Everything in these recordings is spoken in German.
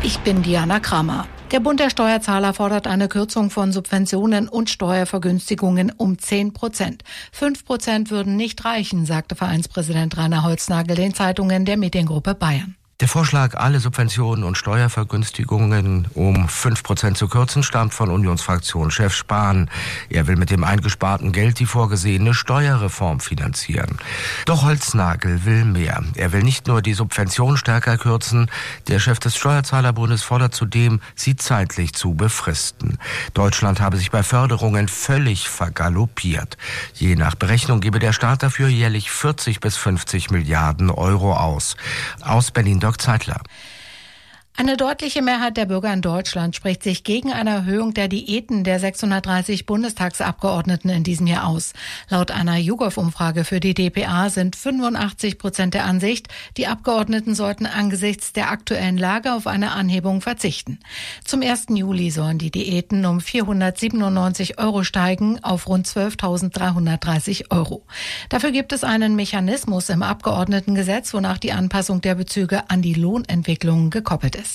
Ich bin Diana Kramer. Der Bund der Steuerzahler fordert eine Kürzung von Subventionen und Steuervergünstigungen um 10%. 5% würden nicht reichen, sagte Vereinspräsident Rainer Holznagel den Zeitungen der Mediengruppe Bayern. Der Vorschlag, alle Subventionen und Steuervergünstigungen um 5% zu kürzen, stammt von Unionsfraktionschef Spahn. Er will mit dem eingesparten Geld die vorgesehene Steuerreform finanzieren. Doch Holznagel will mehr. Er will nicht nur die Subvention stärker kürzen, der Chef des Steuerzahlerbundes fordert zudem, sie zeitlich zu befristen. Deutschland habe sich bei Förderungen völlig vergaloppiert. Je nach Berechnung gebe der Staat dafür jährlich 40 bis 50 Milliarden Euro aus. Aus Berlin Zeitler. Eine deutliche Mehrheit der Bürger in Deutschland spricht sich gegen eine Erhöhung der Diäten der 630 Bundestagsabgeordneten in diesem Jahr aus. Laut einer YouGov-Umfrage für die dpa sind 85% der Ansicht, die Abgeordneten sollten angesichts der aktuellen Lage auf eine Anhebung verzichten. Zum 1. Juli sollen die Diäten um 497 € steigen auf rund 12.330 €. Dafür gibt es einen Mechanismus im Abgeordnetengesetz, wonach die Anpassung der Bezüge an die Lohnentwicklung gekoppelt ist.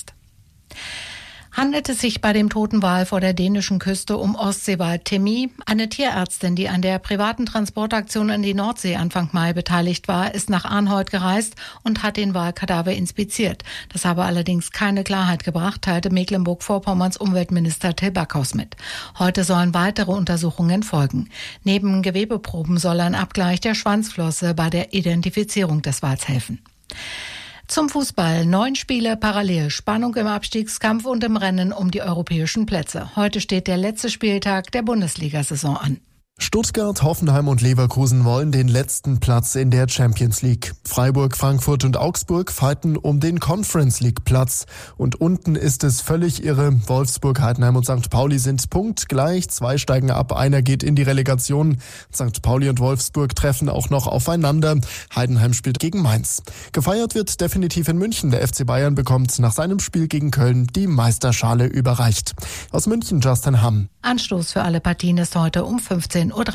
Handelt es sich bei dem toten Wal vor der dänischen Küste um Ostseewal Timmy? Eine Tierärztin, die an der privaten Transportaktion in die Nordsee Anfang Mai beteiligt war, ist nach Arnhold gereist und hat den Walkadaver inspiziert. Das habe allerdings keine Klarheit gebracht, teilte Mecklenburg-Vorpommerns Umweltminister Till Backhaus mit. Heute sollen weitere Untersuchungen folgen. Neben Gewebeproben soll ein Abgleich der Schwanzflosse bei der Identifizierung des Wals helfen. Zum Fußball. 9 Spiele parallel. Spannung im Abstiegskampf und im Rennen um die europäischen Plätze. Heute steht der letzte Spieltag der Bundesliga-Saison an. Stuttgart, Hoffenheim und Leverkusen wollen den letzten Platz in der Champions League. Freiburg, Frankfurt und Augsburg fighten um den Conference League Platz. Und unten ist es völlig irre. Wolfsburg, Heidenheim und St. Pauli sind punktgleich. 2 steigen ab, einer geht in die Relegation. St. Pauli und Wolfsburg treffen auch noch aufeinander. Heidenheim spielt gegen Mainz. Gefeiert wird definitiv in München. Der FC Bayern bekommt nach seinem Spiel gegen Köln die Meisterschale überreicht. Aus München Justin Hamm. Anstoß für alle Partien ist heute um 15:30 Uhr.